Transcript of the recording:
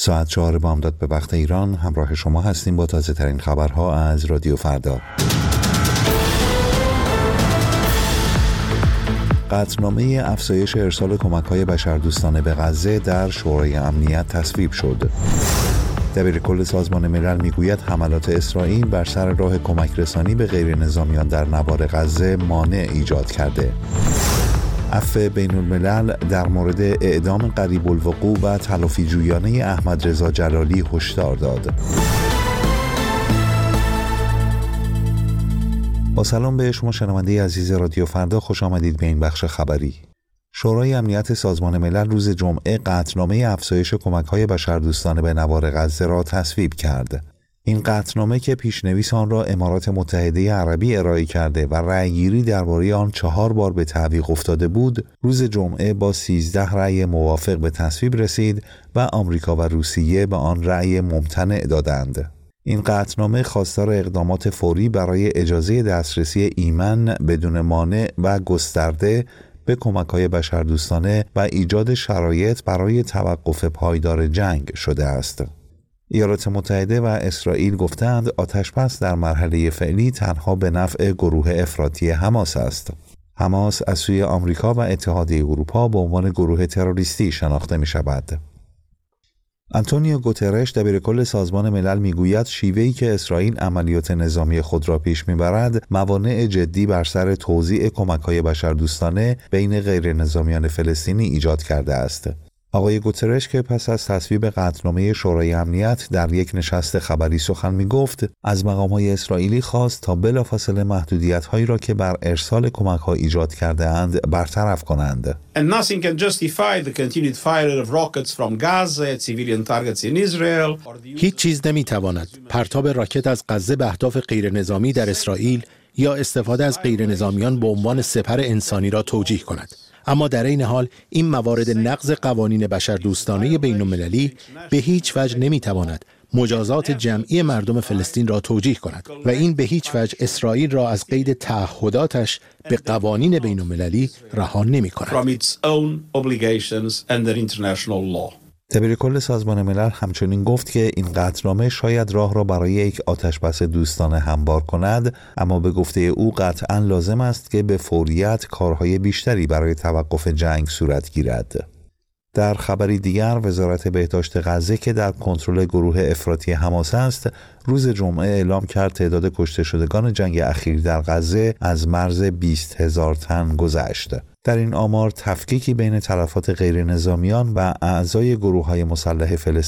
ساعت 4 بامداد به وقت ایران همراه شما هستیم با تازه ترین خبرها از رادیو فردا. قطعنامه افزایش ارسال کمک‌های بشردوستانه به غزه در شورای امنیت تصویب شد. دبیرکل سازمان ملل میگوید حملات اسرائیل بر سر راه کمک رسانی به غیر نظامیان در نوار غزه مانع ایجاد کرده. عفو بین الملل در مورد اعدام قریب الوقوع و تلافی جویانه احمد رضا جلالی هشدار داد. با سلام به شما شنونده عزیز رادیو فردا، خوش آمدید به این بخش خبری. شورای امنیت سازمان ملل روز جمعه قطعنامه افزایش کمک‌های بشردوستانه به نوار غزه را تصویب کرد. این قطعنامه که پیشنویس آن را امارات متحده عربی ارائه کرده و رأیگیری درباره آن 4 بار به تعویق افتاده بود، روز جمعه با 13 رأی موافق به تصویب رسید و آمریکا و روسیه به آن رأی ممتنع دادند. این قطعنامه خواستار اقدامات فوری برای اجازه دسترسی ایمن بدون مانع و گسترده به کمک‌های بشردوستانه و ایجاد شرایط برای توقف پایدار جنگ شده است. ایالات متحده و اسرائیل گفتند آتش‌بس در مرحله فعلی تنها به نفع گروه افراطی حماس است. حماس از سوی آمریکا و اتحادیه اروپا به عنوان گروه تروریستی شناخته می‌شود. آنتونیو گوترش دبیرکل سازمان ملل میگوید شیوهی که اسرائیل عملیات نظامی خود را پیش میبرد موانع جدی بر سر توزیع کمک‌های بشردوستانه بین غیر نظامیان فلسطینی ایجاد کرده است. آقای گوترش که پس از تصویب قطعنامه شورای امنیت در یک نشست خبری سخن میگفت، از مقام‌های اسرائیلی خواست تا بلافاصله محدودیت‌هایی را که بر ارسال کمک‌ها ایجاد کرده اند برطرف کنند. And nothing can justify the continued fire of rockets from Gaza at civilian targets in Israel. هیچ چیز نمی‌تواند پرتاب راکت از غزه به اهداف غیرنظامی در اسرائیل یا استفاده از غیرنظامیان به عنوان سپر انسانی را توجیه کند. اما در این حال این موارد نقض قوانین بشردوستانه بین‌المللی به هیچ وجه نمی‌تواند مجازات جمعی مردم فلسطین را توجیه کند و این به هیچ وجه اسرائیل را از قید تعهداتش به قوانین بین‌المللی رها نمی‌کند. دبیرکل سازمان ملل همچنین گفت که این قطعنامه شاید راه را برای یک آتش‌بس دوستانه هموار کند، اما به گفته او قطعاً لازم است که به فوریت کارهای بیشتری برای توقف جنگ صورت گیرد. در خبری دیگر، وزارت بهداشت غزه که در کنترل گروه افراطی حماس است، روز جمعه اعلام کرد تعداد کشته شدگان جنگ اخیر در غزه از مرز 20,000 تن گذشت. در این آمار تفکیکی بین تلفات غیر نظامیان و اعضای گروه‌های مسلح فلسطینی